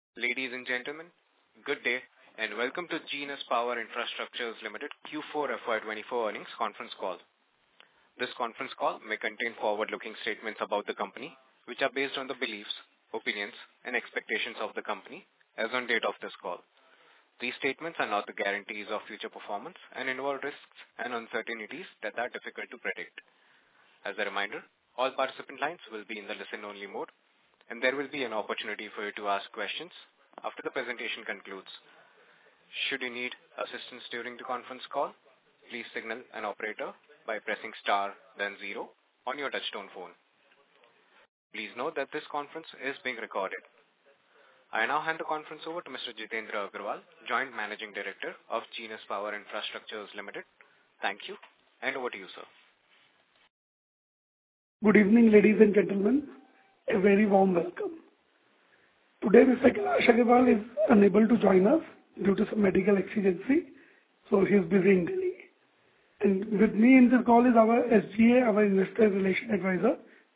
Ladies and gentlemen, good day and welcome to Genus Power Infrastructures Limited Q4 FY24 earnings conference call. This conference call may contain forward-looking statements about the company, which are based on the beliefs, opinions, and expectations of the company as on date of this call. These statements are not the guarantees of future performance and involve risks and uncertainties that are difficult to predict. As a reminder, all participant lines will be in the listen-only mode, and there will be an opportunity for you to ask questions after the presentation concludes. Should you need assistance during the conference call, please signal an operator by pressing star then 0 on your touchtone phone. Please note that this conference is being recorded. I now hand the conference over to Mr. Jitendra Agarwal, Joint Managing Director of Genus Power Infrastructures Limited. Thank you, and over to you, sir. Good evening, ladies and gentlemen. A very warm welcome. Today, Mr. Kailash Agarwal is unable to join us due to some medical exigency, so he is busy in Delhi. And with me in this call is our SGA, our Investor Relation Advisor.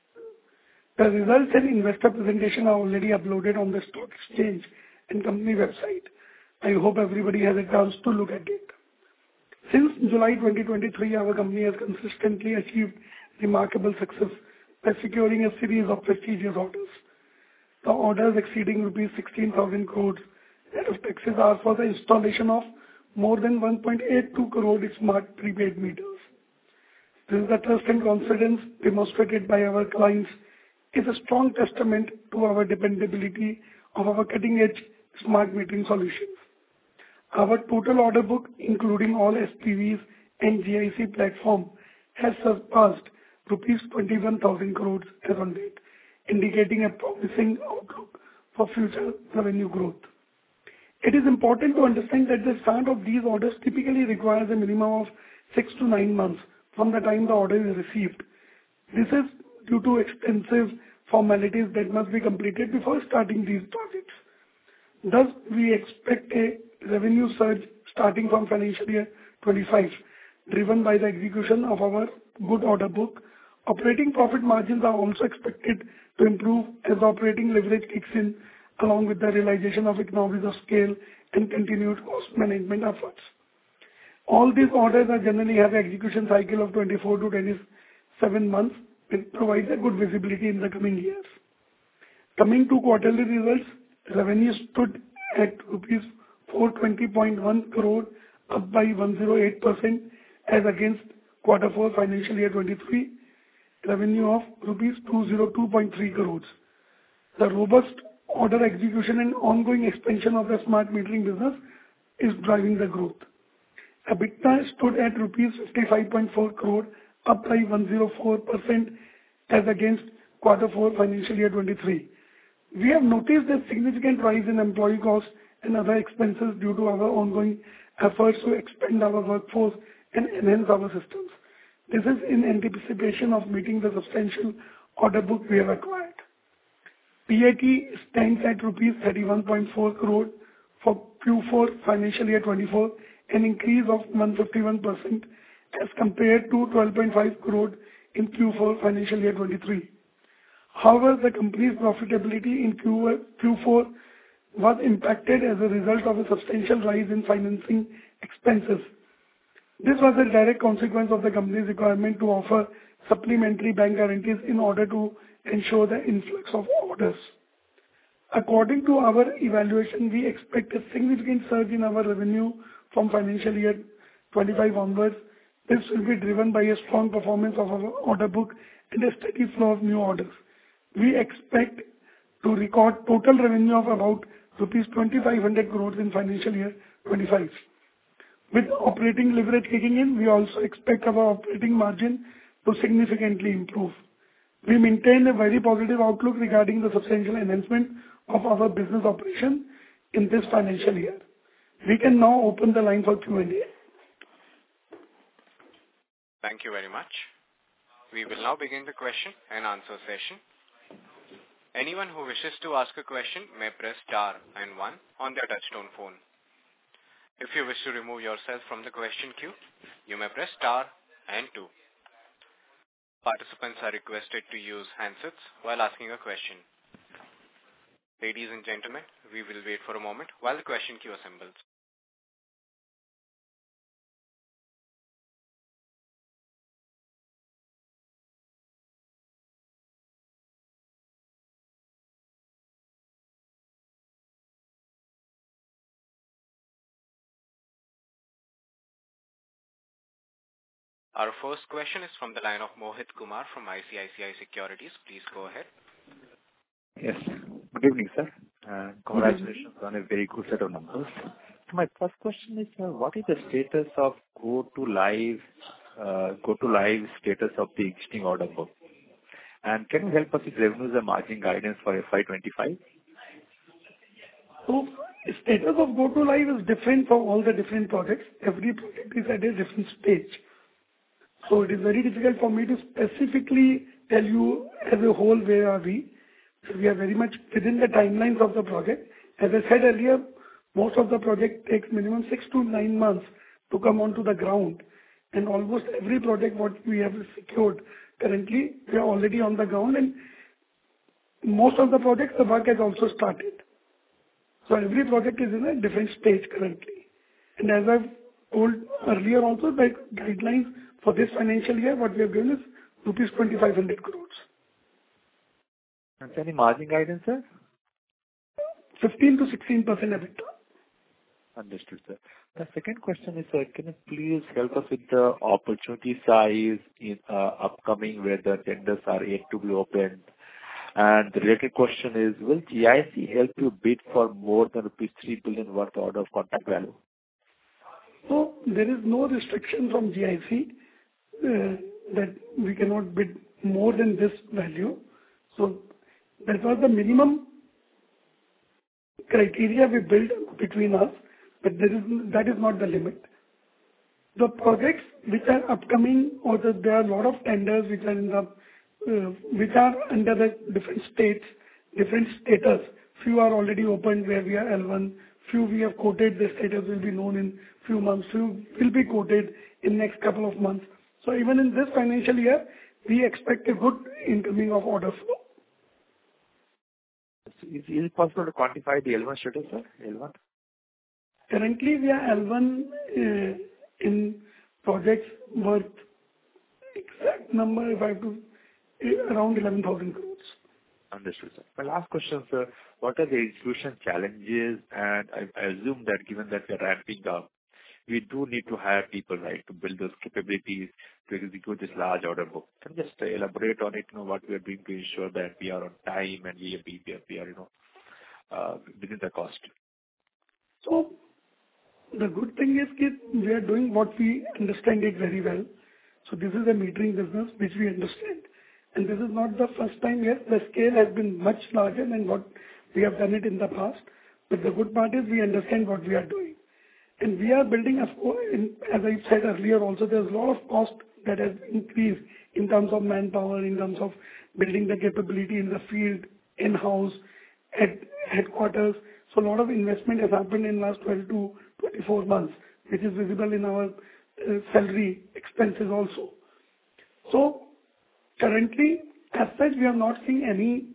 The results and investor presentation are already uploaded on the stock exchange and company website. I hope everybody has a chance to look at it. Since July 2023, our company has consistently achieved remarkable success by securing a series of prestigious orders. The orders exceeding rupees 16,000 crores net of taxes are for the installation of more than 1.82 crore smart prepaid meters. This is the trust and confidence demonstrated by our clients is a strong testament to our dependability of our cutting-edge smart metering solutions. Our total order book, including all SPVs and GIC platform, has surpassed rupees 21,000 crores as on date, indicating a promising outlook for future revenue growth. It is important to understand that the start of these orders typically requires a minimum of 6 to 9 months from the time the order is received. This is due to extensive formalities that must be completed before starting these projects. Thus, we expect a revenue surge starting from financial year 25, driven by the execution of our good order book. Operating profit margins are also expected to improve as operating leverage kicks in, along with the realization of economies of scale and continued cost management efforts. All these orders are generally have an execution cycle of 24 to 27 months, which provides a good visibility in the coming years. Coming to quarterly results, revenue stood at rupees 420.1 crore, up by 108% as against quarter 4 financial year 23, revenue of rupees 202.3 crores. The robust order execution and ongoing expansion of the smart metering business is driving the growth. EBITDA stood at rupees 55.4 crore, up by 104% as against quarter 4 financial year 23. We have noticed a significant rise in employee costs and other expenses due to our ongoing efforts to expand our workforce and enhance our systems. This is in anticipation of meeting the substantial order book we have acquired. PAT stands at rupees 31.4 crore for Q4 financial year 24, an increase of 151% as compared to 12.5 crore in Q4 financial year 23. However, the company's profitability in Q4 was impacted as a result of a substantial rise in financing expenses. This was a direct consequence of the company's requirement to offer supplementary bank guarantees in order to ensure the influx of orders. According to our evaluation, we expect a significant surge in our revenue from financial year 25 onwards. This will be driven by a strong performance of our order book and a steady flow of new orders. We expect to record total revenue of about rupees 2,500 crores in financial year 25. With operating leverage kicking in, we also expect our operating margin to significantly improve. We maintain a very positive outlook regarding the substantial enhancement of our business operation in this financial year. We can now open the line for Q&A. Thank you very much. We will now begin the question and answer session. Anyone who wishes to ask a question may press star and 1 on their touchtone phone. If you wish to remove yourself from the question queue, you may press star and 2. Participants are requested to use handsets while asking a question. Ladies and gentlemen, we will wait for a moment while the question queue assembles. Our first question is from the line of Mohit Kumar from ICICI Securities. Please go ahead. Yes. Good evening, sir. Congratulations on a very good set of numbers. My first question is, what is the status of go to live status of the existing order book? And can you help us with revenues and margin guidance for FY25? So status of go to live is different for all the different projects. Every project is at a different stage. So it is very difficult for me to specifically tell you as a whole where are we. So we are very much within the timelines of the project. As I said earlier, most of the project takes minimum 6 to 9 months to come onto the ground. And almost every project what we have secured currently, we are already on the ground, and most of the projects the work has also started. So every project is in a different stage currently. And as I've told earlier also, the guidelines for this financial year, what we have given is rupees 2,500 crores. And any margin guidance, sir? 15 to 16% EBITDA. Understood, sir. The second question is, sir, can you please help us with the opportunity size in upcoming where the tenders are yet to be opened? And the related question is, will GIC help you bid for more than rupees 3 billion worth order of contract value? So there is no restriction from GIC that we cannot bid more than this value. So that was the minimum criteria we built between us, but that is not the limit. The projects which are upcoming, or there are a lot of tenders which are in the which are under the different states, different status. Few are already opened where we are L1. Few we have quoted. The status will be known in few months. Few will be quoted in next couple of months. So even in this financial year, we expect a good incoming of order flow. Is it possible to quantify the L1 status, sir? L1? Currently, we are L1 in projects worth exact number, if I have to, around 11,000 crores. Understood, sir. My last question, sir. What are the execution challenges? And I assume that given that we are ramping up, we do need to hire people, right, to build those capabilities to execute this large order book. Can you just elaborate on it, what we are doing to ensure that we are on time and we are, within the cost? So the good thing is that we are doing what we understand it very well. So this is a metering business which we understand. And this is not the first time yet. The scale has been much larger than what we have done it in the past. But the good part is we understand what we are doing. And we are building, as I said earlier also, there's a lot of cost that has increased in terms of manpower, in terms of building the capability in the field, in-house, at headquarters. So a lot of investment has happened in the last 12 to 24 months, which is visible in our salary expenses also. So currently, as such, we are not seeing any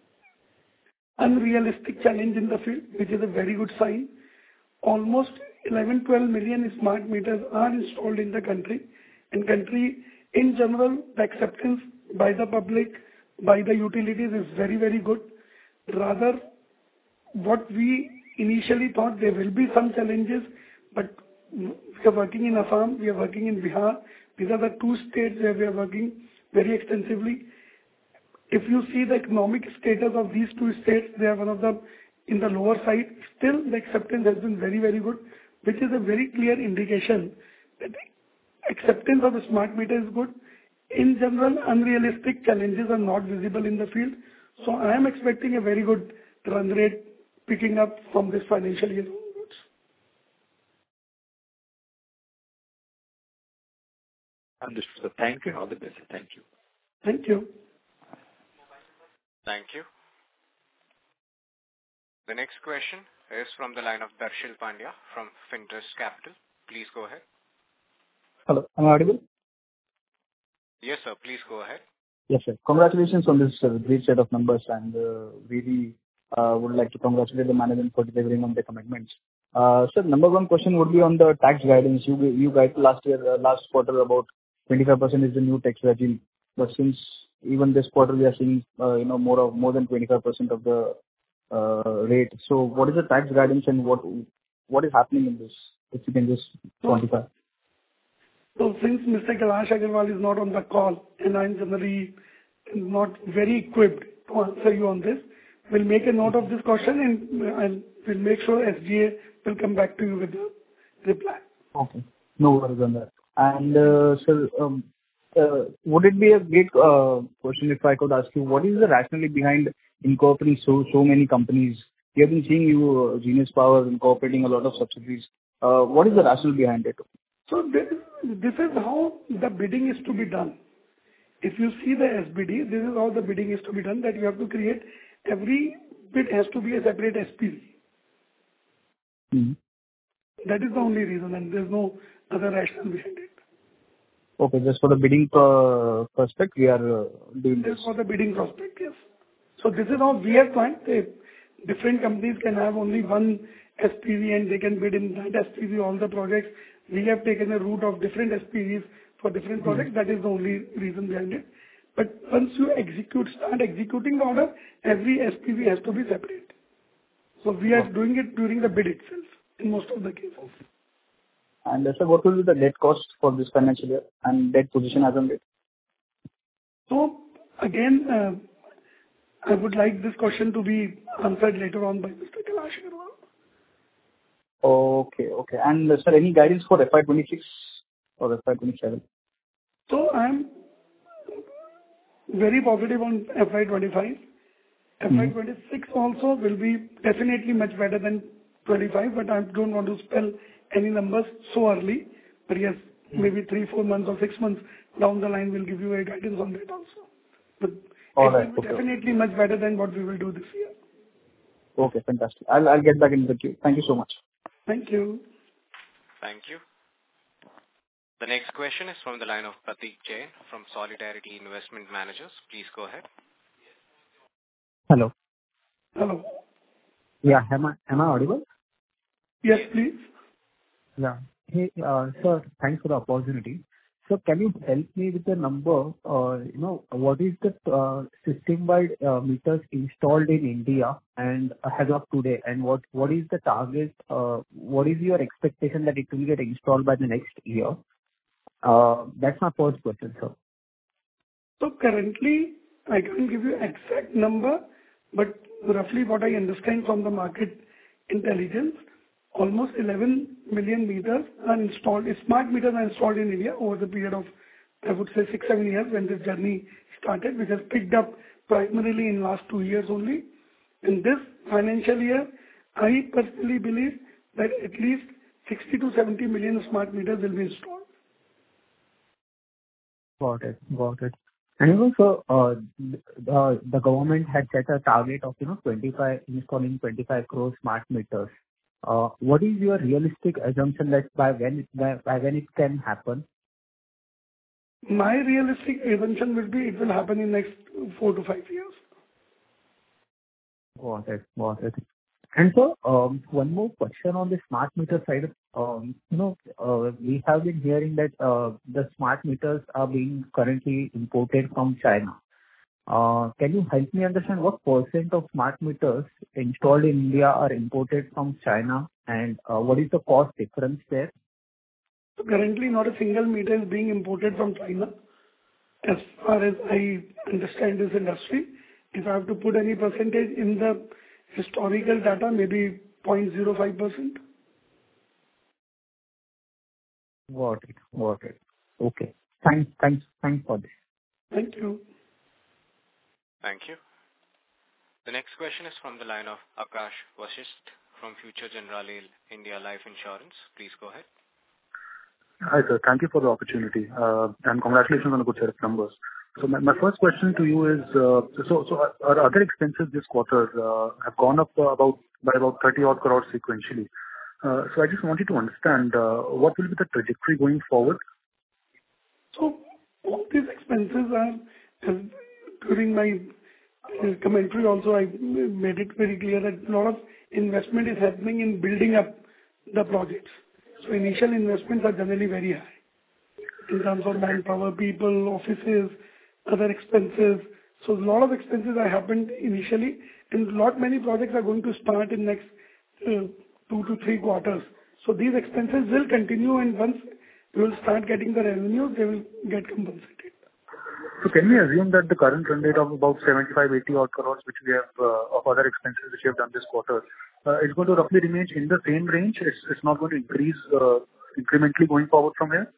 unrealistic challenge in the field, which is a very good sign. Almost 11-12 million smart meters are installed in the country. In country, in general, the acceptance by the public, by the utilities is very, very good. Rather, what we initially thought there will be some challenges, but we are working in Assam, we are working in Bihar. These are the two states where we are working very extensively. If you see the economic status of these two states, they are one of the in the lower side. Still, the acceptance has been very, very good, which is a very clear indication that acceptance of the smart meter is good. In general, unrealistic challenges are not visible in the field. So I am expecting a very good run rate picking up from this financial year onwards. Understood, sir. Thank you and all the best. Thank you. Thank you. Thank you. The next question is from the line of Darshil Pandya from Finterest Capital. Please go ahead. Hello, am I audible? Yes, sir. Please go ahead. Yes, sir. Congratulations on this great set of numbers and really Would like to congratulate the management for delivering on the commitments. Sir, number one question would be on the tax guidance. You guided last year, last quarter about 25% is the new tax regime. But since even this quarter we are seeing, more than 25% of the rate. So what is the tax guidance and what is happening in this? If you can just quantify. So since Mr. Kailash Agarwal is not on the call and I'm generally not very equipped to answer you on this, we'll make a note of this question and we'll make sure SGA will come back to you with the reply. Okay. No worries on that. And sir, would it be a great question if I could ask you, what is the rationale behind incorporating so many companies? We have been seeing you, Genius Power, incorporating a lot of subsidiaries. What is the rationale behind it? So this is how the bidding is to be done. If you see the SBD, this is how the bidding is to be done, that you have to create, every bid has to be a separate SPV. Mm-hmm. That is the only reason, and there's no other rationale behind it. Okay, just for the bidding prospect, we are doing this. Just for the bidding prospect, yes. So this is how we have planned. Different companies can have only one SPV and they can bid in that SPV all the projects. We have taken a route of different SPVs for different projects. That is the only reason behind it. But once you start executing the order, every SPV has to be separate. So we are doing it during the bid itself in most of the cases. And sir, what will be the debt cost for this financial year and debt position as on date? So again, I would like this question to be answered later on by Mr. Kailash Agarwal. Okay. And sir, any guidance for FY26 or FY27? So I'm very positive on FY25. FY26 also will be definitely much better than 25, but I don't want to spell any numbers so early. But yes, maybe 3-4 months or 6 months down the line will give you a guidance on that also. But it will be definitely much better than what we will do this year. Okay, fantastic. I'll get back into the queue. Thank you so much. Thank you. Thank you. The next question is from the line of Pratik Jain from Solidarity Investment Managers. Please go ahead. Hello. Hello. Yeah, am I audible? Yes, please. Yeah. Hey, sir, thanks for the opportunity. So can you help me with the number, what is the system-wide meters installed in India and as of today, and what is the target, what is your expectation that it will get installed by the next year? That's my first question, sir. So currently, I can't give you exact number, but roughly what I understand from the market intelligence, almost 11 million meters are installed, smart meters are installed in India over the period of, I would say, 6-7 years when this journey started, which has picked up primarily in last 2 years only. In this financial year, I personally believe that at least 60 to 70 million smart meters will be installed. Got it. And also, the government had set a target of, installing 25 crore smart meters. What is your realistic assumption that by when it can happen? My realistic assumption will be it will happen in next 4 to 5 years. Got it. And so, one more question on the smart meter side. We have been hearing that the smart meters are being currently imported from China. Can you help me understand what % of smart meters installed in India are imported from China, and what is the cost difference there? So currently, not a single meter is being imported from China. As far as I understand this industry, if I have to put any percentage in the historical data, maybe 0.05%. Got it. Okay. Thanks for this. Thank you. Thank you. The next question is from the line of Akash Vasisht from Future Generali India Life Insurance. Please go ahead. Hi, sir. Thank you for the opportunity. And congratulations on a good set of numbers. So my first question to you is, so our other expenses this quarter have gone up by about 30 odd crores sequentially. So I just wanted to understand what will be the trajectory going forward? So all these expenses are, during my commentary also, I made it very clear that a lot of investment is happening in building up the projects. So initial investments are generally very high in terms of manpower, people, offices, other expenses. So a lot of expenses have happened initially, and many projects are going to start in next 2 to 3 quarters. So these expenses will continue, and once we will start getting the revenue, they will get compensated. So can we assume that the current run rate of about 75-80 odd crores, which we have of other expenses which we have done this quarter, is going to roughly remain in the same range? It's not going to increase incrementally going forward from here?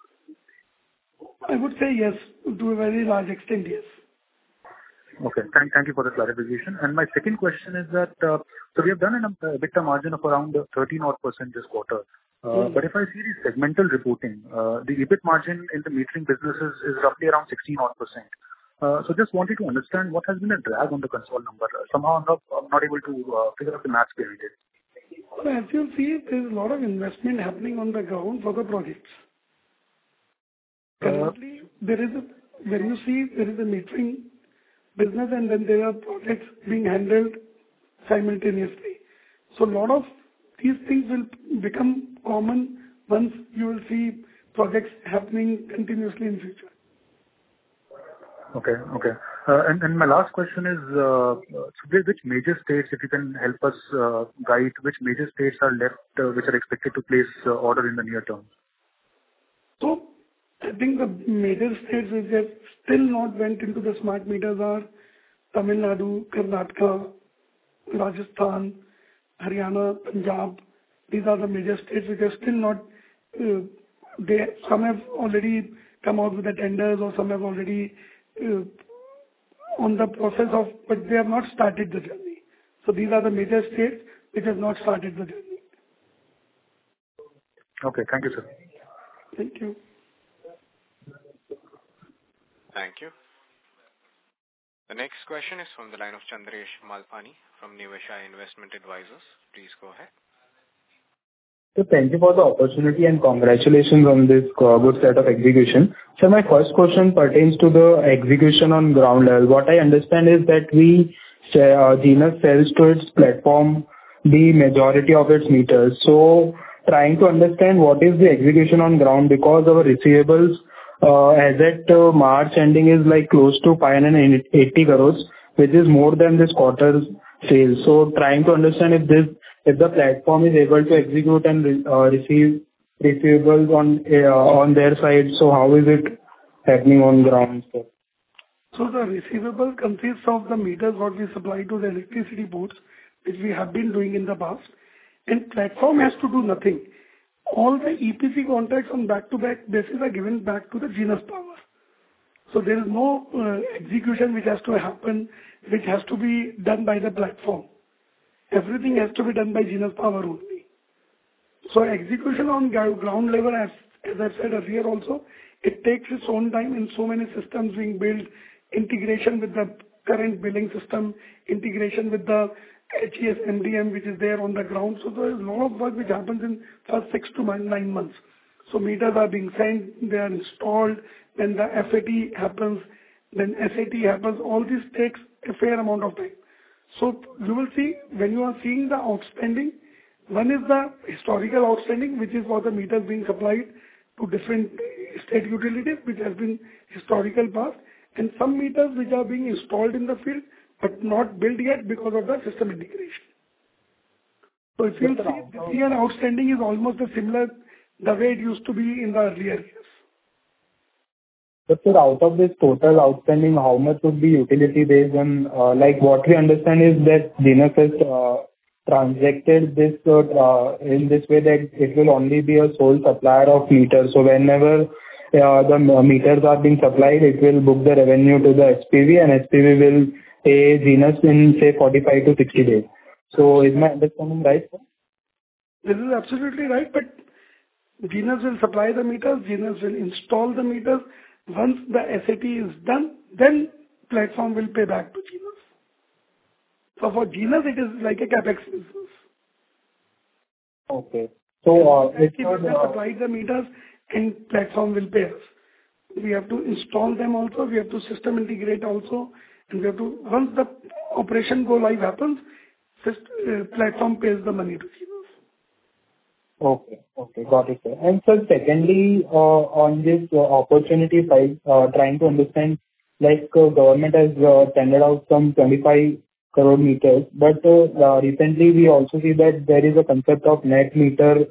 I would say yes, to a very large extent, yes. Okay. Thank you for the clarification. And my second question is that, so we have done an EBITDA margin of around 13% this quarter. But if I see the segmental reporting, the EBIT margin in the metering business is roughly around 16%. So just wanted to understand what has been a drag on the consolidated number. Somehow I'm not able to figure out the maths behind it. Well, as you see, there's a lot of investment happening on the ground for the projects. Currently, when you see there is a metering business and then there are projects being handled simultaneously. So a lot of these things will become common once you will see projects happening continuously in future. Okay. And my last question is, which major states, if you can help us guide, which major states are left which are expected to place order in the near term? So I think the major states which have still not went into the smart meters are Tamil Nadu, Karnataka, Rajasthan, Haryana, Punjab. These are the major states which are still not, some have already come out with the tenders or some have already on the process of, but they have not started the journey. So these are the major states which have not started the journey. Okay, thank you, sir. Thank you. Thank you. The next question is from the line of Chandresh Malpani from Niveshaay Investment Advisors. Please go ahead. So thank you for the opportunity and congratulations on this good set of execution. So my first question pertains to the execution on ground level. What I understand is that Genus sells to its platform the majority of its meters. So trying to understand what is the execution on ground, because our receivables as at March ending is like close to 580 crores, which is more than this quarter's sales. So trying to understand if the platform is able to execute and receive receivables on their side, so how is it happening on ground, sir? So the receivable consists of the meters what we supply to the electricity boards, which we have been doing in the past, and platform has to do nothing. All the EPC contracts on back-to-back basis are given back to the Genus Power. So there is no execution which has to happen, which has to be done by the platform. Everything has to be done by Genus Power only. So execution on ground level, as I said earlier also, it takes its own time in so many systems being built, integration with the current billing system, integration with the HES MDM which is there on the ground. So there is a lot of work which happens in first 6 to 9 months. So meters are being sent, they are installed, then the FAT happens, then SAT happens. All this takes a fair amount of time. So you will see when you are seeing the outstanding, one is the historical outstanding, which is for the meters being supplied to different state utilities, which has been historical past, and some meters which are being installed in the field but not built yet because of the system integration. So if you see, this year outstanding is almost similar the way it used to be in the earlier years. But sir, out of this total outstanding, how much would be utility based? And like what we understand is that Genus has transacted this in this way that it will only be a sole supplier of meters. So whenever the meters are being supplied, it will book the revenue to the SPV, and SPV will pay Genus in say 45 to 60 days. So is my understanding right, sir? This is absolutely right, but Genus will supply the meters, Genus will install the meters. Once the SAT is done, then platform will pay back to Genus. So for Genus, it is like a capex business. Okay. So it will supply the meters and platform will pay us. We have to install them also, we have to system integrate also, And we have to, once the operation go live happens, platform pays the money to Genus. Okay. Got it, sir. And sir, secondly, on this opportunity side, trying to understand, like, government has tendered out some 25 crore meters, but recently we also see that there is a concept of net metering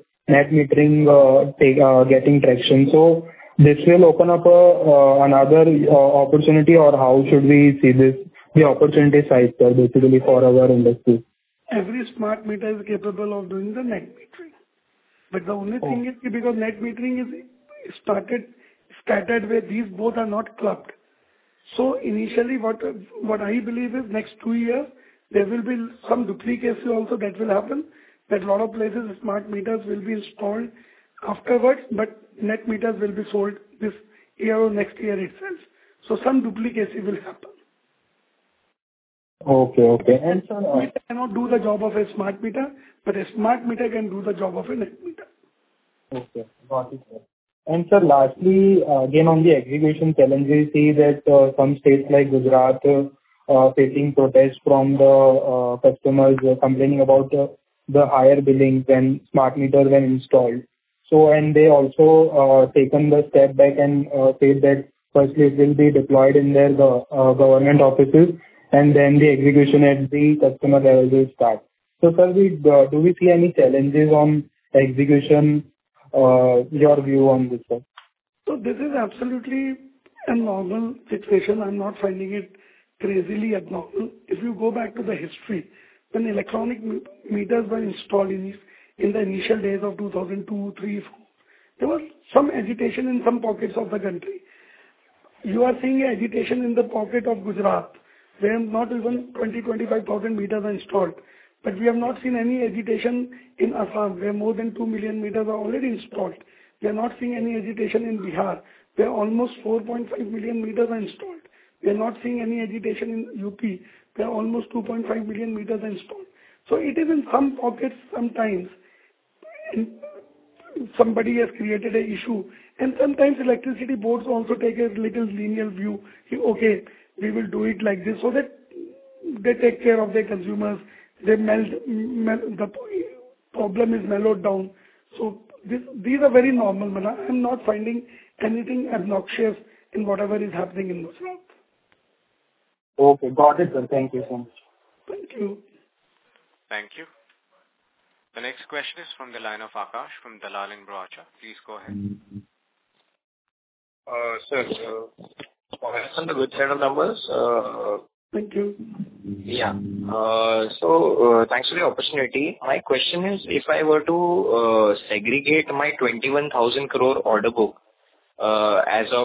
getting traction. So this will open up another opportunity, or how should we see this, the opportunity side, sir, basically for our industry? Every smart meter is capable of doing the net metering. But the only thing is, because net metering is scattered where these both are not clubbed. So initially what I believe is next 2 years, there will be some duplicacy also that will happen, that a lot of places smart meters will be installed afterwards, but net meters will be sold this year or next year itself. So some duplicacy will happen. Okay. And sir, meter cannot do the job of a smart meter, but a smart meter can do the job of a net meter. Okay, got it, sir. And sir, lastly, again on the execution challenge, we see that some states like Gujarat facing protests from the customers complaining about the higher billing when smart meters when installed. So, and they also taken the step back and said that firstly it will be deployed in their government offices, and then the execution at the customer level will start. So sir, do we see any challenges on execution? Your view on this, sir? So this is absolutely a normal situation. I'm not finding it crazily abnormal. If you go back to the history, when electronic meters were installed in the initial days of 2002, 3, 4, there was some agitation in some pockets of the country. You are seeing agitation in the pocket of Gujarat, where not even 25,000 meters are installed. But we have not seen any agitation in Assam, where more than 2 million meters are already installed. We are not seeing any agitation in Bihar, where almost 4.5 million meters are installed. We are not seeing any agitation in UP, where almost 2.5 million meters are installed. So it is in some pockets sometimes somebody has created an issue, and sometimes electricity boards also take a little lenient view. Okay, we will do it like this, so that they take care of their consumers. The problem is mellowed down. So these are very normal. I'm not finding anything obnoxious in whatever is happening in Gujarat. Okay, got it, sir. Thank you so much. Thank you. Thank you. The next question is from the line of Akash from Dalal & Broacha. Please go ahead. Sir, congrats on the good set of numbers. Thank you. Yeah. So, thanks for the opportunity. My question is, if I were to segregate my 21,000 crore order book as of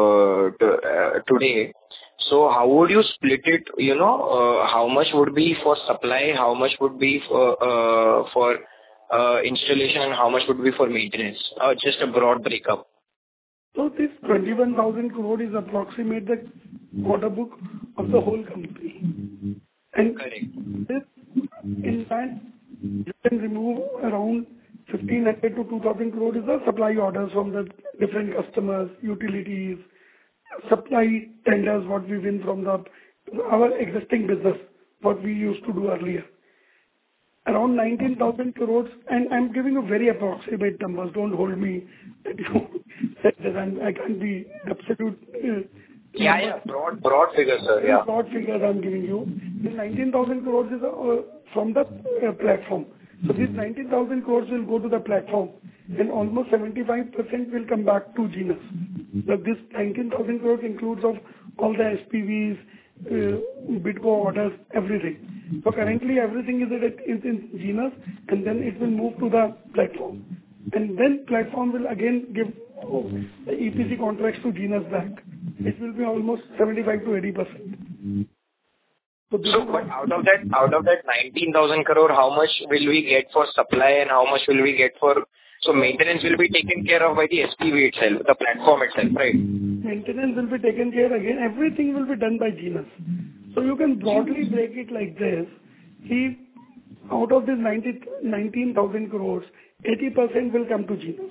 today, so how would you split it? How much would be for supply, how much would be for installation, and how much would be for maintenance? Just a broad breakup. So this 21,000 crore is approximate the order book of the whole company. And this, in fact, you can remove around 1,500 to 2,000 crore is the supply orders from the different customers, utilities, supply tenders, what we win from our existing business, what we used to do earlier. Around 19,000 crores, and I'm giving you very approximate numbers. Don't hold me that you said that I can't be absolute. Yeah. Broad figures, sir. Yeah. Broad figures I'm giving you. This 19,000 crores is from the platform. So this 19,000 crores will go to the platform, and almost 75% will come back to Genus. But this 19,000 crores includes of all the SPVs, BidCo orders, everything. So currently everything is in Genus, and then it will move to the platform. And then platform will again give the EPC contracts to Genus back. It will be almost 75 to 80%. So but out of that 19,000 crore, how much will we get for supply and how much will we get for... So maintenance will be taken care of by the SPV itself, the platform itself, right? Maintenance will be taken care again. Everything will be done by Genus. So you can broadly break it like this. Out of this 19,000 crores, 80% will come to Genus.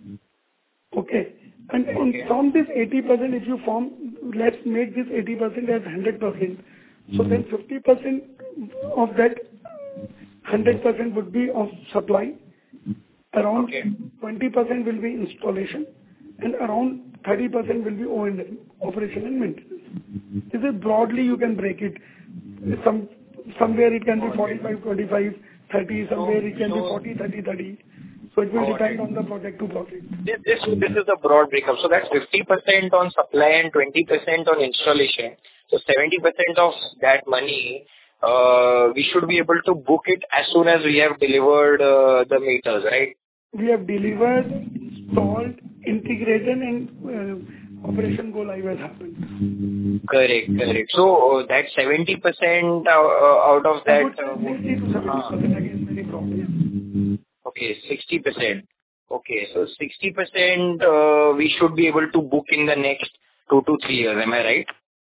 Okay. And from this 80%, if you let's make this 80% as 100%. So then 50% of that 100% would be of supply, around 20% will be installation, and around 30% will be O&M, operation and maintenance. This is broadly you can break it. Somewhere it can be 45, 25, 30, somewhere it can be 40, 30, 30. So it will depend on the project to project. This is a broad breakup. So that's 50% on supply and 20% on installation. So 70% of that money, we should be able to book it as soon as we have delivered the meters, right? We have delivered, installed, integrated, and operation go live has happened. Correct. So that 70% out of that. I would say 60 to 70% again, very broadly. Okay, 60%. Okay, so 60% we should be able to book in the next 2 to 3 years. Am I right?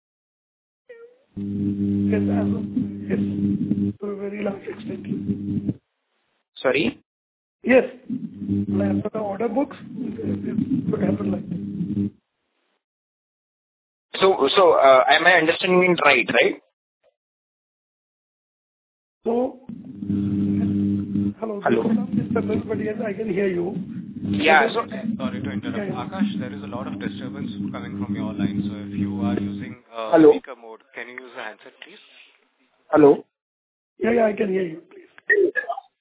Yes, to a very large extent. Sorry? Yes. As per the order books, it could happen like that. So am I understanding it right? So, hello. There's some disturbance, but yes, I can hear you. Yeah. So, sorry to interrupt. Yeah. Akash, there is a lot of disturbance coming from your line. So if you are using Hello? speaker mode, can you use the handset, please? hello? Yeah, I can hear you, please.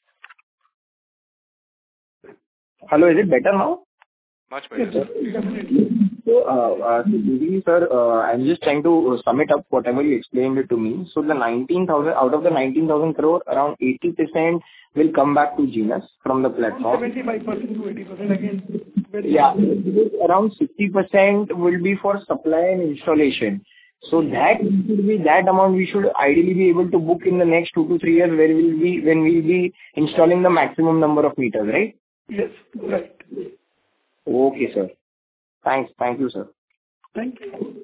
Hello, is it better now? Much better. Yes, definitely. So, basically, sir, I'm just trying to sum it up whatever you explained it to me. So the 19,000, out of the 19,000 crore, around 80% will come back to Genus from the platform. 75% to 80% again. Very Yeah, around 60% will be for supply and installation. So that should be that amount we should ideally be able to book in the next 2 to 3 years, where when we'll be installing the maximum number of meters, right? Yes, right. Okay, sir. Thanks. Thank you, sir. Thank you.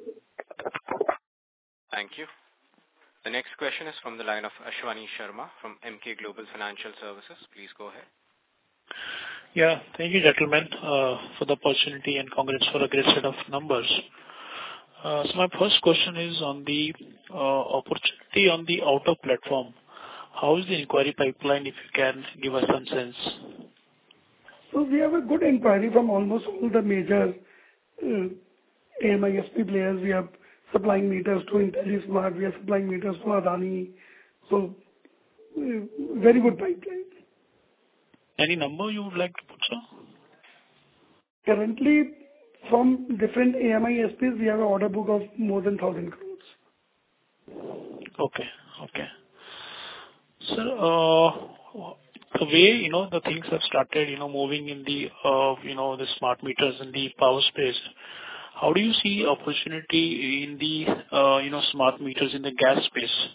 Thank you. The next question is from the line of Ashwani Sharma from Emkay Global Financial Services. Please go ahead. Yeah. Thank you, gentlemen, for the opportunity, and congrats for a great set of numbers. So my first question is on the opportunity on the outer platform. How is the inquiry pipeline, if you can give us some sense? So we have a good inquiry from almost all the major AMISP players. We are supplying meters to IntelliSmart. We are supplying meters to Adani. So very good pipeline. Any number you would like to put, sir? Currently, from different AMISPs, we have an order book of more than 1,000 crores. Okay. Sir, the way, the things have started, moving in the, the smart meters in the power space, how do you see opportunity in the, smart meters in the gas space?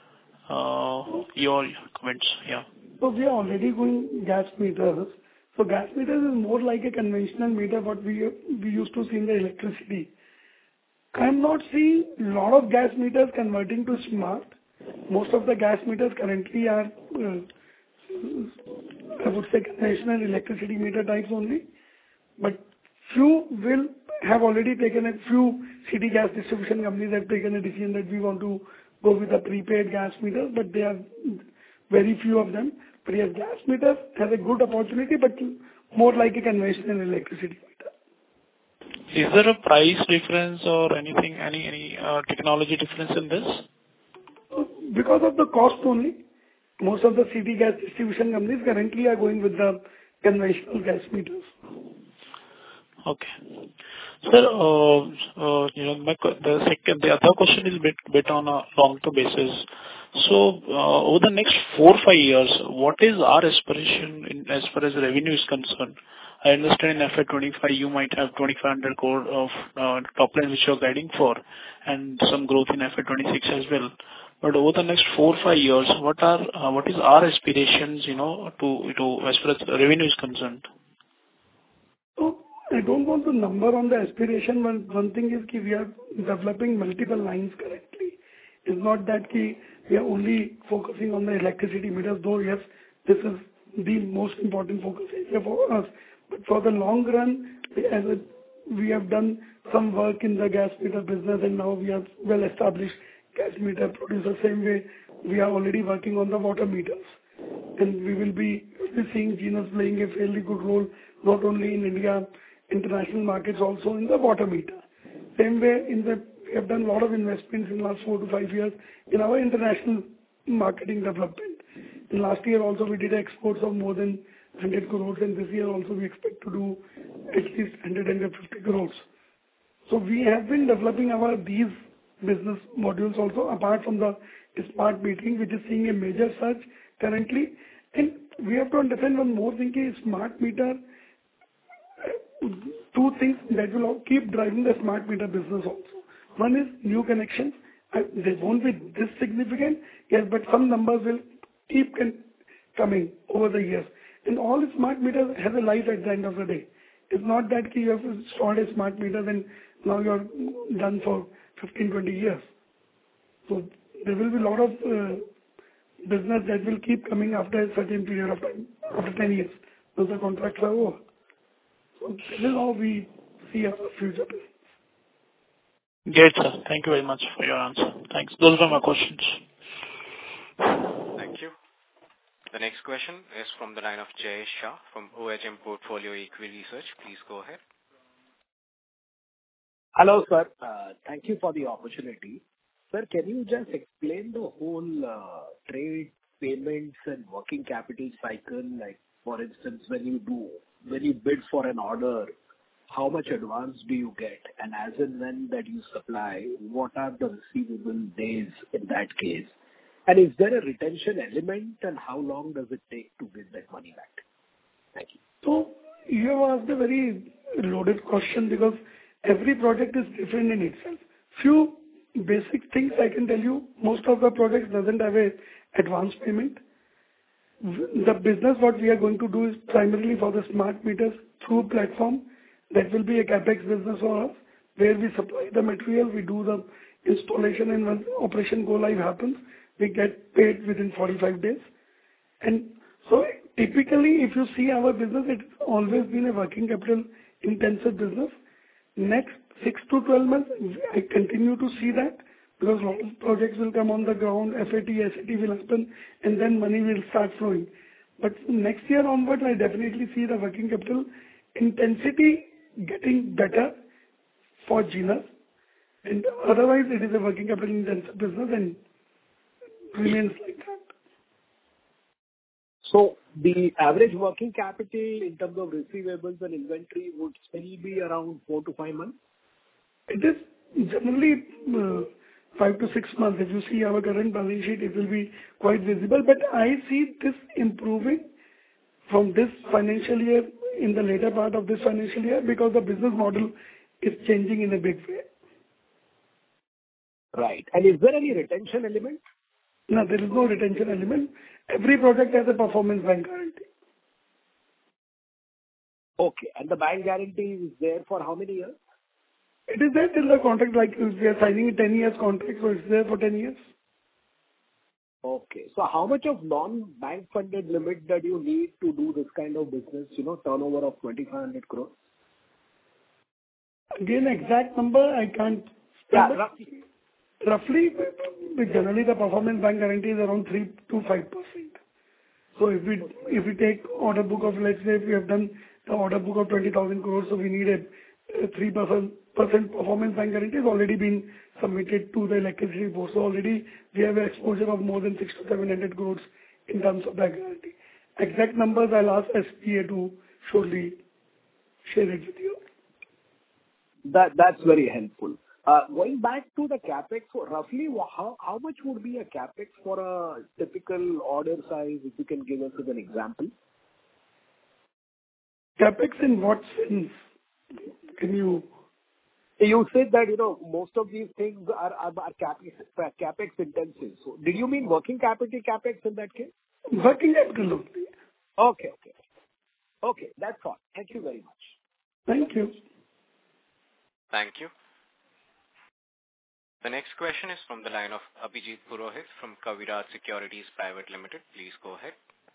Your comments, yeah. So we are already going gas meters. So gas meters is more like a conventional meter what we used to see in the electricity. I am not seeing a lot of gas meters converting to smart. Most of the gas meters currently are, I would say, conventional electricity meter types only. But few will have already taken a few city gas distribution companies have taken a decision that we want to go with a prepaid gas meters, but they are very few of them. But yes, gas meters has a good opportunity, but more like a conventional electricity meter. Is there a price difference or anything, any technology difference in this? Because of the cost only, most of the city gas distribution companies currently are going with the conventional gas meters. Okay. Sir, the other question is bit on a long-term basis. So, over the next 4 or 5 years, what is our aspiration as far as revenue is concerned? I understand in FY25 you might have 2,500 crore of top line which you are guiding for, and some growth in FY26 as well. But over the next 4 or 5 years, what is our aspirations, to as far as revenue is concerned? So I don't want to number on the aspiration. One thing is we are developing multiple lines currently. It's not that we are only focusing on the electricity meters, though yes, this is the most important focus area for us. But for the long run, we have done some work in the gas meter business, and now we are well established gas meter producer. Same way, we are already working on the water meters. And we will be seeing Genus playing a fairly good role, not only in India, international markets, also in the water meter. Same way, we have done a lot of investments in the last 4 to 5 years in our international marketing development. In last year also, we did exports of more than 100 crores, and this year also we expect to do at least 150 crores. So we have been developing these business modules also, apart from the smart metering, which is seeing a major surge currently. And we have to understand one more thing, is smart meter, two things that will keep driving the smart meter business also. One is new connections. They won't be this significant, yes, but some numbers will keep coming over the years. And all smart meters have a life at the end of the day. It's not that you have installed a smart meter and now you're done for 15, 20 years. So there will be a lot of business that will keep coming after a certain period of time, after 10 years, once the contracts are over. So this is how we see our future business. Great, sir. Thank you very much for your answer. Thanks. Those were my questions. Thank you. The next question is from the line of Jayesh Shah from OHM Portfolio Equity Research. Please go ahead. Hello, sir. Thank you for the opportunity. Sir, can you just explain the whole trade payments and working capital cycle? Like, for instance, when you bid for an order, how much advance do you get? And as and when that you supply, what are the receivable days in that case? And is there a retention element, and how long does it take to get that money back? Thank you. So you have asked a very loaded question, because every project is different in itself. Few basic things I can tell you. Most of the projects doesn't have a advance payment. The business what we are going to do is primarily for the smart meters through platform. That will be a capex business for us, where we supply the material, we do the installation, and when operation go live happens, we get paid within 45 days. And so typically, if you see our business, it's always been a working capital intensive business. Next 6 to 12 months, I continue to see that, because a lot of projects will come on the ground, FAT, SAT will happen, and then money will start flowing. But next year onward, I definitely see the working capital intensity getting better for Genus. And otherwise, it is a working capital intensive business and remains like that. So the average working capital in terms of receivables and inventory would still be around 4 to 5 months? It is generally 5 to 6 months. If you see our current balance sheet, it will be quite visible. But I see this improving from this financial year, in the later part of this financial year, because the business model is changing in a big way. Right. And is there any retention element? No, there is no retention element. Every project has a performance bank guarantee. Okay. And the bank guarantee is there for how many years? It is there till the contract, like we are signing a 10 years contract, so it's there for 10 years. Okay. So how much of non-bank funded limit that you need to do this kind of business, turnover of 2,500 crores? Again, exact number, I can't. Yeah, roughly. Roughly, generally the performance bank guarantee is around 3 to 5%. So if we take order book of, let's say, if we have done the order book of 20,000 crores, so we need a 3% performance bank guarantee has already been submitted to the electricity board. So already we have an exposure of more than 600 to 700 crores in terms of that guarantee. Exact numbers I'll ask SPA to surely share it with you. That's very helpful. Going back to the capex, so roughly how much would be a capex for a typical order size, if you can give us as an example? Capex in what sense? Can you? You said that, most of these things are capex intensive. So did you mean working capital capex in that case? Working capital only. Okay. That's all. Thank you very much. Thank you. Thank you. The next question is from the line of Abhijit Purohit from Kaviraj Securities Private Limited. Please go ahead.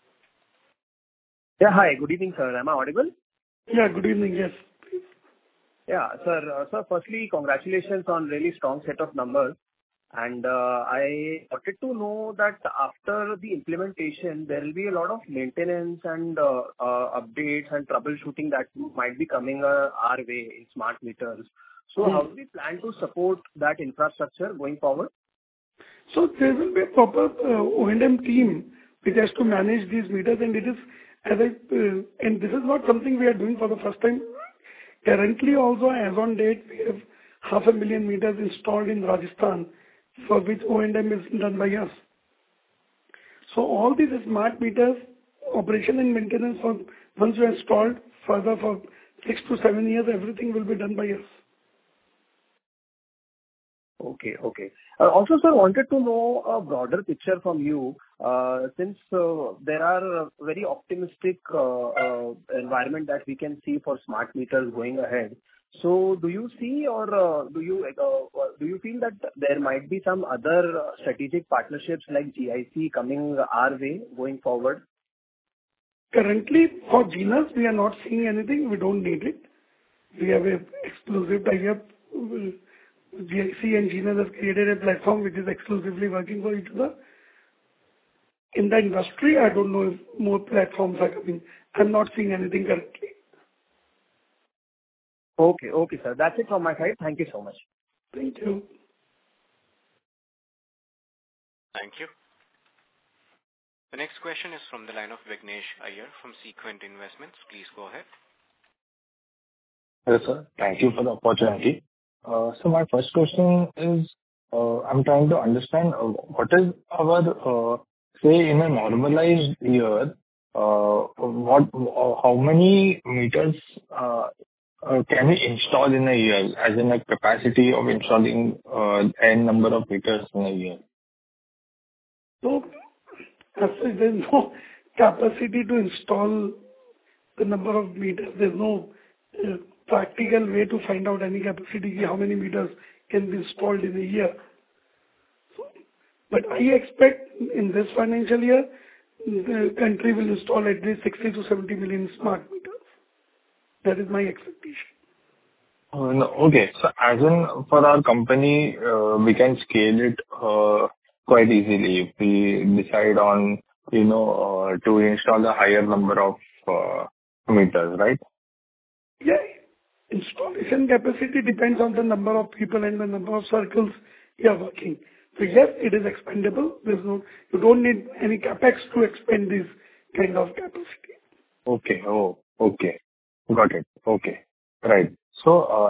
Yeah, hi. Good evening, sir. Am I audible? Yeah, good evening. Yes, please. Yeah, sir. Sir, firstly, congratulations on really strong set of numbers. And I wanted to know that after the implementation, there will be a lot of maintenance and updates and troubleshooting that might be coming our way in smart meters. So how do we plan to support that infrastructure going forward? So there will be a proper O&M team which has to manage these meters, and it is, and this is not something we are doing for the first time. Currently also, as on date, we have 500,000 meters installed in Rajasthan, for which O&M is done by us. So all these smart meters, operation and maintenance, for once we are installed, further for 6 to 7 years, everything will be done by us. Okay. Also, sir, wanted to know a broader picture from you, since there are very optimistic environment that we can see for smart meters going ahead. So, do you see or do you feel that there might be some other strategic partnerships like GIC coming our way going forward? Currently, for Genus, we are not seeing anything. We don't need it. We have a exclusive tie-up. GIC and Genus have created a platform which is exclusively working for each other. In the industry, I don't know if more platforms are coming. I'm not seeing anything currently. Okay, sir. That's it from my side. Thank you so much. Thank you. Thank you. The next question is from the line of Vignesh Iyer from Sequent Investments. Please go ahead. Hello, sir. Thank you for the opportunity. So my first question is, I'm trying to understand what is our, say, in a normalized year, how many meters can we install in a year, as in a capacity of installing n number of meters in a year? So, as such, there's no capacity to install the number of meters. There's no practical way to find out any capacity, how many meters can be installed in a year. So, but I expect in this financial year, the country will install at least 60 to 70 million smart meters. That is my expectation. No, okay. So as in for our company, we can scale it quite easily if we decide on, to install a higher number of meters, right? Yeah. Installation capacity depends on the number of people and the number of circles you are working. So yes, it is expandable. You don't need any capex to expand this kind of capacity. Okay. Oh, okay. Got it. Okay. Right. So,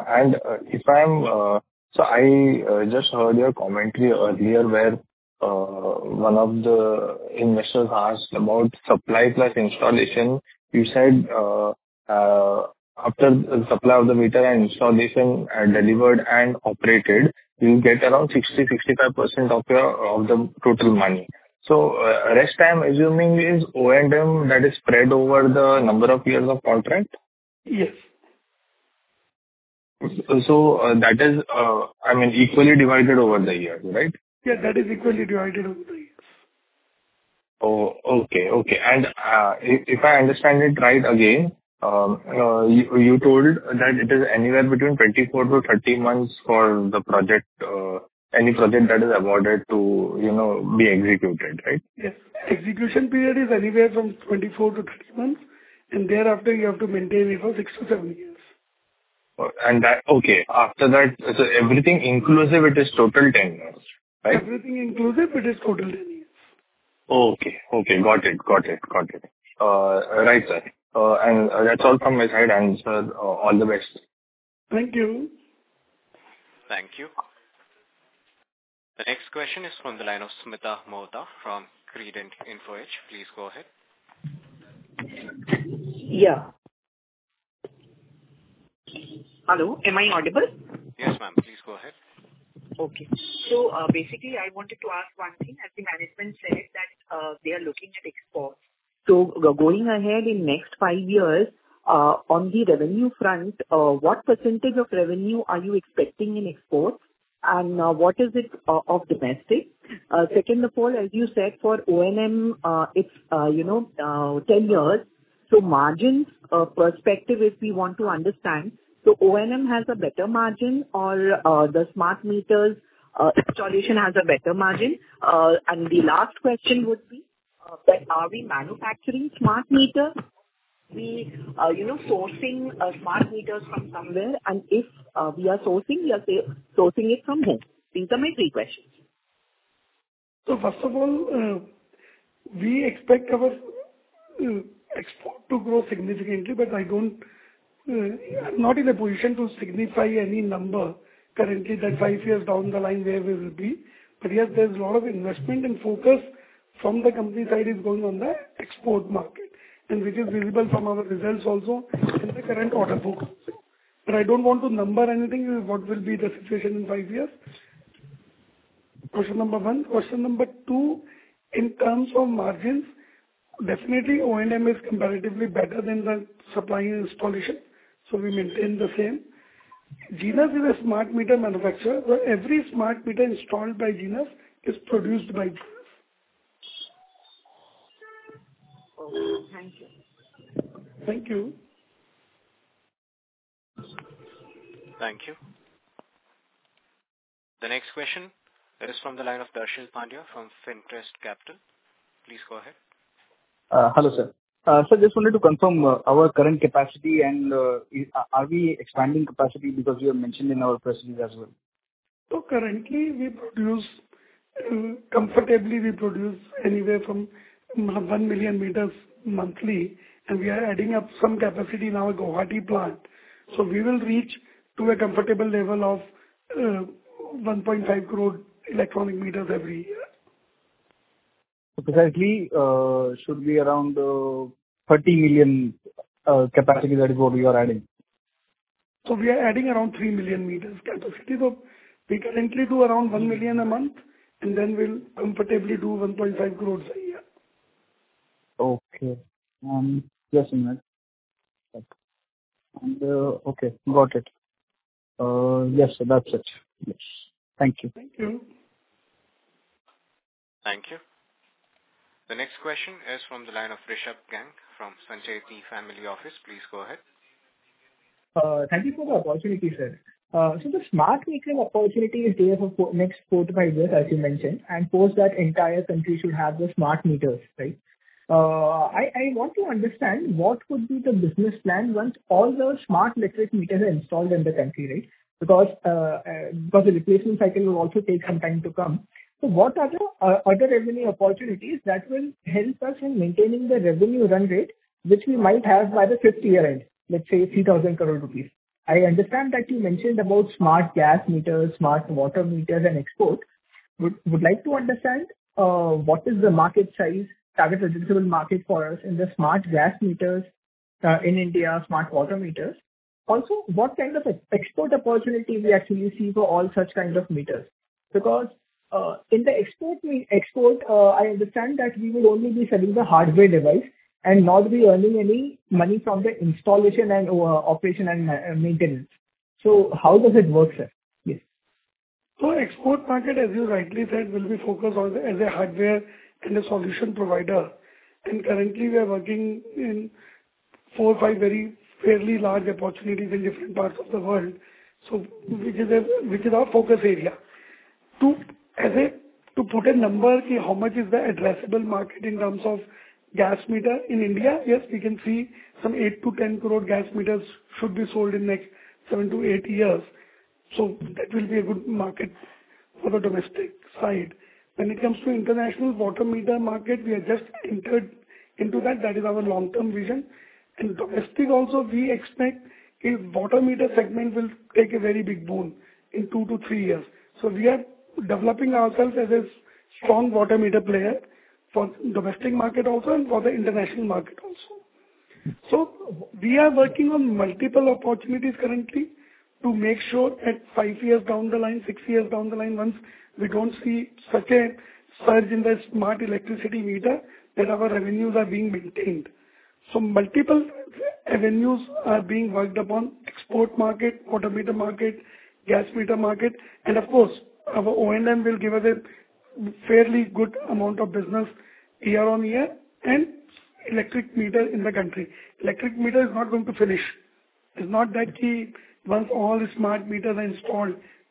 I just heard your commentary earlier where one of the investors asked about supply plus installation. You said after the supply of the meter and installation delivered and operated, you get around 60-65% of the total money. So rest I'm assuming is O&M that is spread over the number of years of contract? Yes. So that is, equally divided over the years, right? Yeah, that is equally divided over the years. Oh, okay. And if I understand it right again, you told that it is anywhere between 24 to 30 months for the project, any project that is awarded to, be executed, right? Yes. Execution period is anywhere from 24 to 30 months, and thereafter you have to maintain it for 6 to 7 years. And that, okay, after that, so everything inclusive, it is total 10 years, right? Everything inclusive, it is total 10 years. Okay, got it. Right, sir. And that's all from my side, and sir, all the best. Thank you. Thank you. The next question is from the line of Smita Mohta from Credent Info Edge. Please go ahead. Yeah. Hello, am I audible? Yes, ma'am. Please go ahead. Okay. So basically, I wanted to ask one thing. As the management said that they are looking at exports. So going ahead in next 5 years, on the revenue front, what percentage of revenue are you expecting in exports? And what is it of domestic? Second of all, as you said, for O&M, it's 10 years. So margins perspective, if we want to understand, so O&M has a better margin, or the smart meters installation has a better margin? And the last question would be that are we manufacturing smart meters? We, sourcing smart meters from somewhere, and if we are sourcing, sourcing it from whom? These are my 3 questions. So first of all, we expect our export to grow significantly, but I'm not in a position to signify any number currently that 5 years down the line where we will be. But yes, there's a lot of investment and focus from the company side is going on the export market, and which is visible from our results also in the current order book. But I don't want to number anything, what will be the situation in 5 years. Question number 1. Question number 2, in terms of margins, definitely O&M is comparatively better than the supply and installation, so we maintain the same. Genus is a smart meter manufacturer, so every smart meter installed by Genus is produced by Genus. Okay, thank you. Thank you. Thank you. The next question is from the line of Darshil Pandya from Fintrust Capital. Please go ahead. Hello, sir. So just wanted to confirm our current capacity and are we expanding capacity, because you have mentioned in our press release as well? So currently we produce comfortably anywhere from 1 million meters monthly, and we are adding up some capacity in our Guwahati plant. So we will reach to a comfortable level of 1.5 crore electronic meters every year. So precisely should be around 30 million capacity, that is what we are adding. So we are adding around 3 million meters capacity. So we currently do around 1 million a month, and then we'll comfortably do 1.5 crores a year. Okay. Just a minute. And okay, got it. Yes, sir, that's it. Yes. Thank you. Thank you. Thank you. The next question is from the line of Rishabh Gang from Sancheti Family Office. Please go ahead. Thank you for the opportunity, sir. So the smart metering opportunity is there for next 4 to 5 years, as you mentioned, and post that entire country should have the smart meters, right? I want to understand what would be the business plan once all the smart electric meters are installed in the country, right? Because the replacement cycle will also take some time to come. So what are the other revenue opportunities that will help us in maintaining the revenue run rate, which we might have by the 5th year end, let's say 3,000 crore rupees? I understand that you mentioned about smart gas meters, smart water meters and export. Would like to understand what is the market size, target addressable market for us in the smart gas meters in India, smart water meters. Also, what kind of export opportunity we actually see for all such kind of meters? Because in the export, I understand that we will only be selling the hardware device and not be earning any money from the installation and operation and maintenance. So how does it work, sir? Yes. So export market, as you rightly said, will be focused on as a hardware and a solution provider. And currently we are working in 4 or 5 very fairly large opportunities in different parts of the world. So which is our focus area. To put a number, how much is the addressable market in terms of gas meter in India? Yes, we can see some 8 to 10 crore gas meters should be sold in next 7 to 8 years. So that will be a good market for the domestic side. When it comes to international water meter market, we have just entered into that. That is our long-term vision. And domestic also, we expect a water meter segment will take a very big boom in 2 to 3 years. So we are developing ourselves as a strong water meter player for domestic market also and for the international market also. So we are working on multiple opportunities currently to make sure at 5 years down the line, 6 years down the line, once we don't see such a surge in the smart electricity meter, that our revenues are being maintained. So multiple avenues are being worked upon: export market, water meter market, gas meter market, and of course our O&M will give us a fairly good amount of business year on year, and electric meter in the country. Electric meter is not going to finish. It's not that once all the smart meters are installed,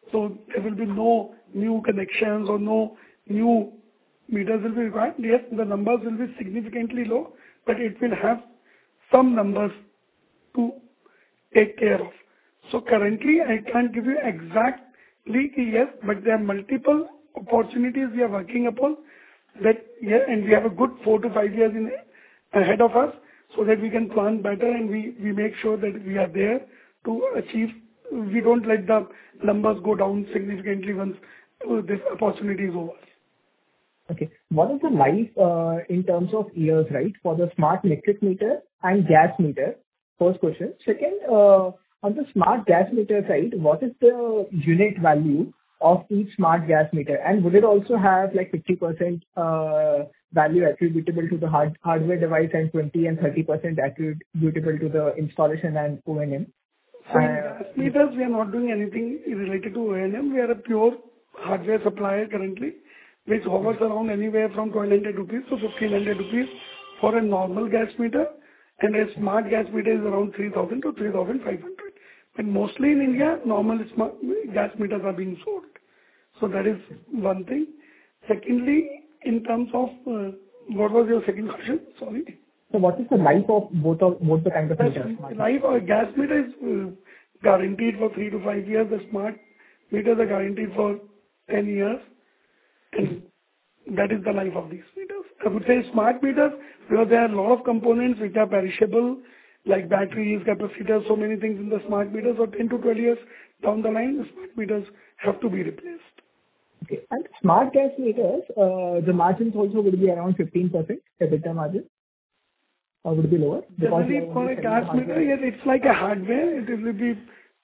So there will be no new connections or no new meters will be required. Yes, the numbers will be significantly low, but it will have some numbers to take care of. So currently, I can't give you exactly yes, but there are multiple opportunities we are working upon that, yeah, and we have a good 4 to 5 years ahead of us so that we can plan better and we make sure that we are there to achieve. We don't let the numbers go down significantly once this opportunity is over. Okay. What is the life in terms of years, right, for the smart electric meter and gas meter? First question. Second, on the smart gas meter side, what is the unit value of each smart gas meter? And would it also have like 50% value attributable to the hardware device and 20 and 30% attributable to the installation and O&M? So in gas meters, we are not doing anything related to O&M. We are a pure hardware supplier currently, which hovers around anywhere from 1,200 rupees to 1,500 rupees for a normal gas meter, and a smart gas meter is around 3,000 to 3,500. But mostly in India, normal smart gas meters are being sold. So that is one thing. Secondly, in terms of what was your second question? Sorry. So what is the life of both the kinds of meters? Life of gas meter is guaranteed for 3 to 5 years. The smart meters are guaranteed for 10 years. And that is the life of these meters. I would say smart meters, because there are a lot of components which are perishable, like batteries, capacitors, so many things in the smart meters. So 10 to 12 years down the line, the smart meters have to be replaced. Okay. And smart gas meters, the margins also would be around 15% EBITDA margin? Or would it be lower? Generally, for a gas meter, yes, it's like a hardware. It will be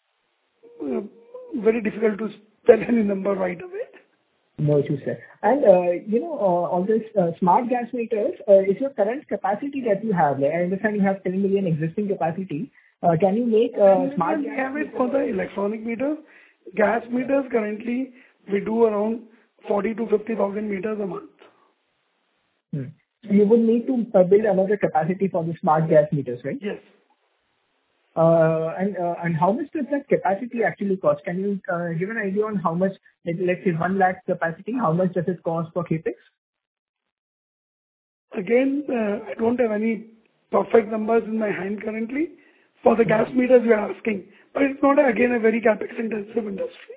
very difficult to tell any number right away. No issues, sir. And, on this smart gas meters, is your current capacity that you have, I understand you have 10 million existing capacity. Can you make smart gas? We have it for the electronic meters. Gas meters currently, we do around 40 to 50,000 meters a month. You would need to build another capacity for the smart gas meters, right? Yes. And how much does that capacity actually cost? Can you give an idea on how much, let's say 1 lakh capacity, how much does it cost for CapEx? Again, I don't have any perfect numbers in my hand currently. For the gas meters you are asking, but it's not again a very capex intensive industry.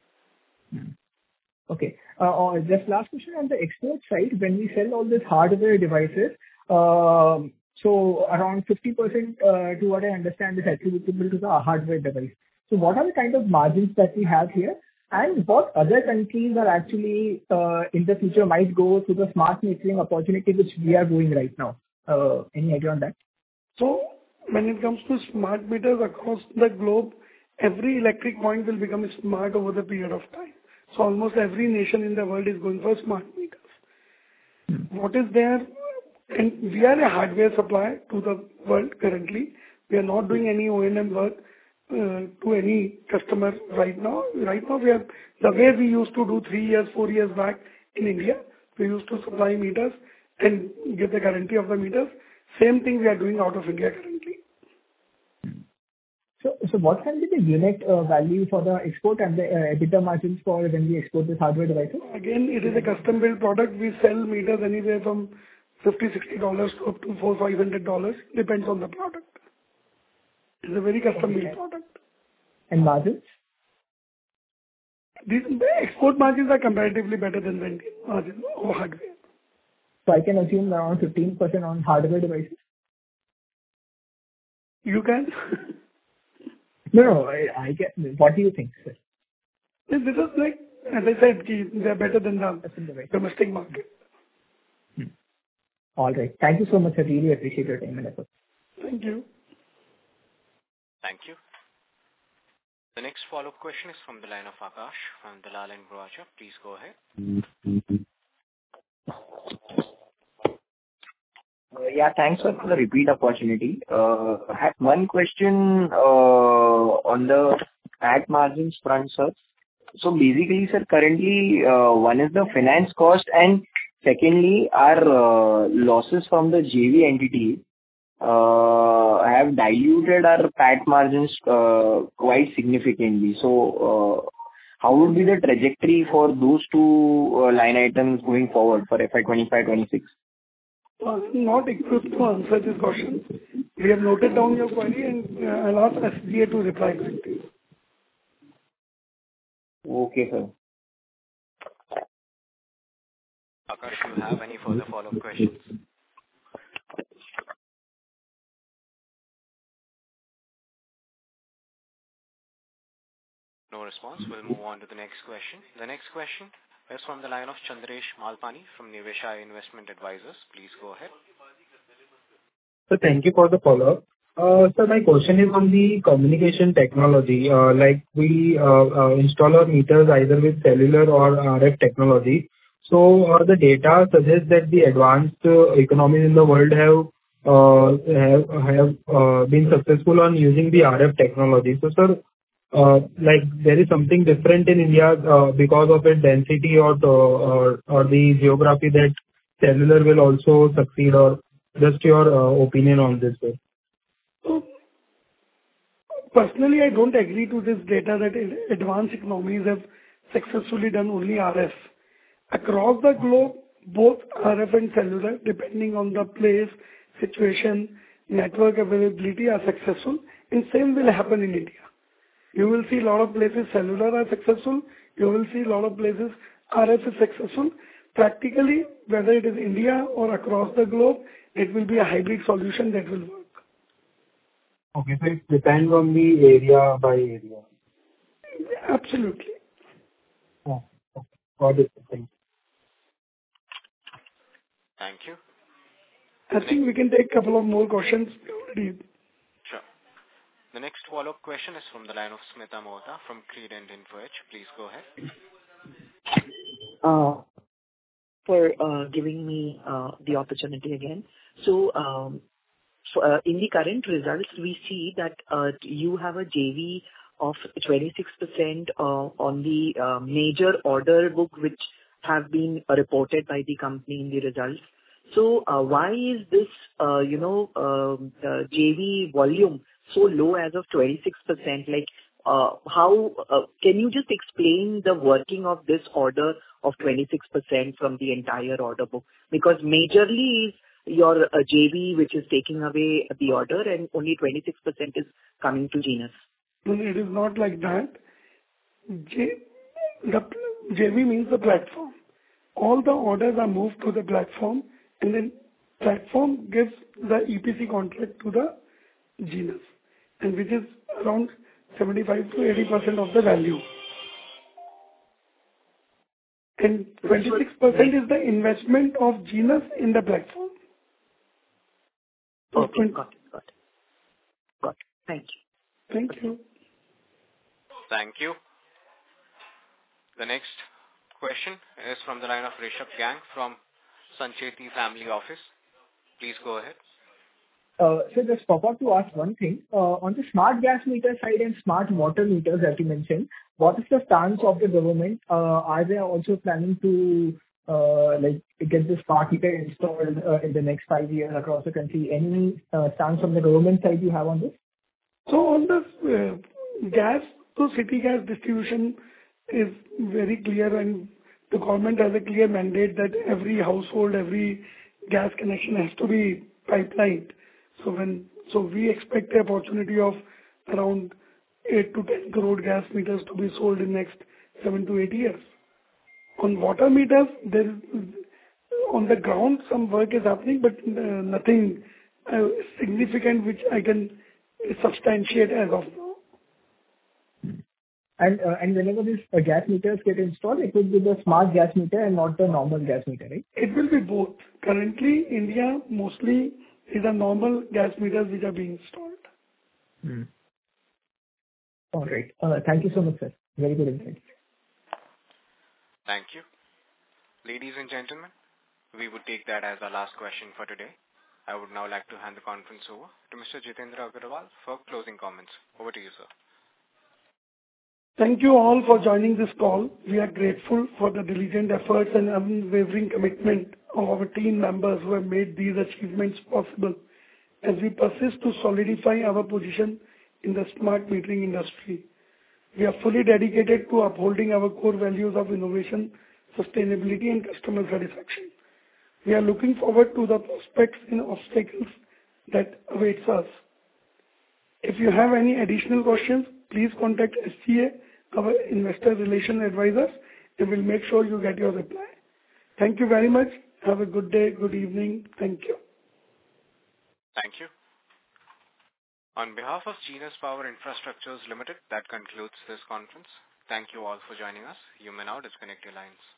Okay. Just last question on the export side, when we sell all these hardware devices, so around 50% to what I understand is attributable to the hardware device. So what are the kind of margins that we have here? And what other countries are actually in the future might go to the smart metering opportunity which we are going right now? Any idea on that? So when it comes to smart meters across the globe, every electric point will become smart over the period of time. So almost every nation in the world is going for smart meters. What is there? And we are a hardware supplier to the world currently. We are not doing any O&M work to any customer right now. Right now, we are the way we used to do 3 years, 4 years back in India. We used to supply meters and give the guarantee of the meters. Same thing we are doing out of India currently. So what can be the unit value for the export and the EBITDA margins for when we export this hardware devices? Again, it is a custom built product. We sell meters anywhere from $50-$60 to up to $400-$500. Depends on the product. It's a very custom built product. And margins? The export margins are comparatively better than the Indian margins or hardware. So I can assume around 15% on hardware devices? You can. No, I get. What do you think, sir? This is like, as I said, they are better than the domestic market. All right. Thank you so much. I really appreciate your time and effort. Thank you. Thank you. The next follow-up question is from the line of Akash from Dalal & Broacha. Please go ahead. Yeah, thanks for the repeat opportunity. I have one question on the PAT margins front, sir. So basically, sir, currently, one is the finance cost, and secondly, our losses from the JV entity have diluted our PAT margins quite significantly. So how would be the trajectory for those two line items going forward for FY 25-26? Not equipped to answer this question. We have noted down your query, and I'll ask SGA to reply back to you. Okay, sir. Akash, do you have any further follow-up questions? No response. We'll move on to the next question. The next question is from the line of Chandresh Malpani from Niveshaay Investment Advisors. Please go ahead. So thank you for the follow-up. So my question is on the communication technology. Like we install our meters either with cellular or RF technology. So the data suggests that the advanced economies in the world have been successful on using the RF technology. So sir, like there is something different in India because of its density or the geography that cellular will also succeed, or just your opinion on this, sir? Personally, I don't agree to this data that advanced economies have successfully done only RF. Across the globe, both RF and cellular, depending on the place, situation, network availability, are successful, and same will happen in India. You will see a lot of places cellular are successful. You will see a lot of places RF is successful. Practically, whether it is India or across the globe, it will be a hybrid solution that will work. Okay, so it depends on the area by area. Absolutely. Oh, okay. Got it. Thank you. Thank you. I think we can take a couple of more questions. Sure. The next follow-up question is from the line of Smita Mohta from Credent InfoEdge. Please go ahead. For giving me the opportunity again. So, in the current results, we see that you have a JV of 26% on the major order book, which have been reported by the company in the results. So, why is this, JV volume so low as of 26%? Like, how can you just explain the working of this order of 26% from the entire order book? Because majorly your JV, which is taking away the order, and only 26% is coming to Genus. It is not like that. The JV means the platform. All the orders are moved to the platform, and then platform gives the EPC contract to the Genus, and which is around 75 to 80% of the value. And 26% is the investment of Genus in the platform. Okay, got it. Thank you. Thank you. Thank you. The next question is from the line of Rishabh Gang from Sancheti Family Office. Please go ahead. So just pop up to ask one thing. On the smart gas meter side and smart water meters that you mentioned, what is the stance of the government? Are they also planning to get the smart meter installed in the next 5 years across the country? Any stance from the government side you have on this? So on the gas to city gas distribution is very clear, and the government has a clear mandate that every household, every gas connection has to be pipelined. So we expect the opportunity of around 8 to 10 crore gas meters to be sold in next 7 to 8 years. On water meters, on the ground some work is happening, but nothing significant which I can substantiate as of now. And whenever these gas meters get installed, it will be the smart gas meter and not the normal gas meter, right? It will be both. Currently, India mostly is a normal gas meters which are being installed. All right. Thank you so much, sir. Very good insight. Thank you. Ladies and gentlemen, we would take that as our last question for today. I would now like to hand the conference over to Mr. Jitendra Agarwal for closing comments. Over to you, sir. Thank you all for joining this call. We are grateful for the diligent efforts and unwavering commitment of our team members who have made these achievements possible as we persist to solidify our position in the smart metering industry. We are fully dedicated to upholding our core values of innovation, sustainability, and customer satisfaction. We are looking forward to the prospects and obstacles that awaits us. If you have any additional questions, please contact SGA, our investor relation advisors, and we'll make sure you get your reply. Thank you very much. Have a good day, good evening. Thank you. Thank you. On behalf of Genus Power Infrastructures Limited, that concludes this conference. Thank you all for joining us. You may now disconnect your lines.